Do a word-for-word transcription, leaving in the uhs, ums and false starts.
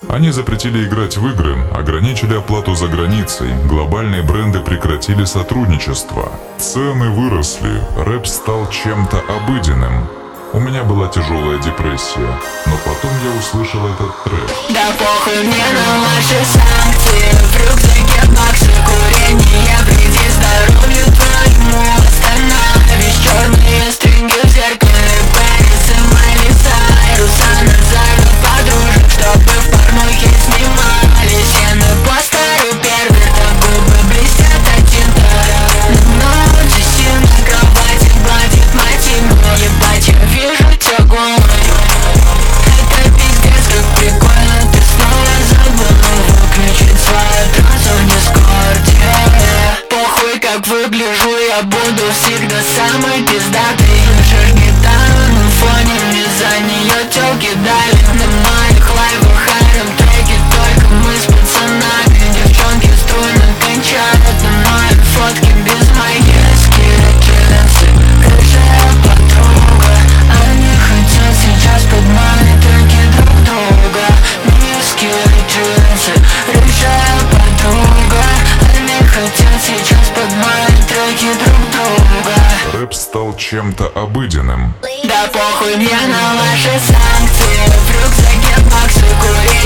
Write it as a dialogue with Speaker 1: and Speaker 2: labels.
Speaker 1: Они запретили играть в игры, ограничили оплату за границей, глобальные бренды прекратили сотрудничество, цены выросли, рэп стал чем-то обыденным. У меня была тяжелая депрессия, но потом я услышал этот трек.
Speaker 2: Да похуй мне на ваши санкции, в рюкзаке баксы, курение, вреди здоровью твоему, остановись, черные стринги в зеркале, Пэрис и Майли Сайрус, назовет подружек, чтобы в порнухе снимались. Я на постеру первый, так губы блестят от тинта, но засим на кровати, гладит мотиву, ебать, я вижу тебя голой. Это пиздец, как прикольно, ты снова забыла выключить свою трассу в дискорде. Похуй как выгляжу, я буду всегда самый пиздатый. Слышишь гитару на фоне, мне за нее тёлки дали. На моих лайвах хайром треки, только мы с пацанами. Девчонки струйно кончают на мои фотки без майески. Челленсы, рыжая подруга, они хотят сейчас подманить треки друг друга. Низкие челленсы, рыжая подруга, они хотят сейчас подманить треки друг друга.
Speaker 1: Рэп стал чем-то обыденным.
Speaker 2: Да похуй мне на ваши санкции, в рюкзаке баксы, курение.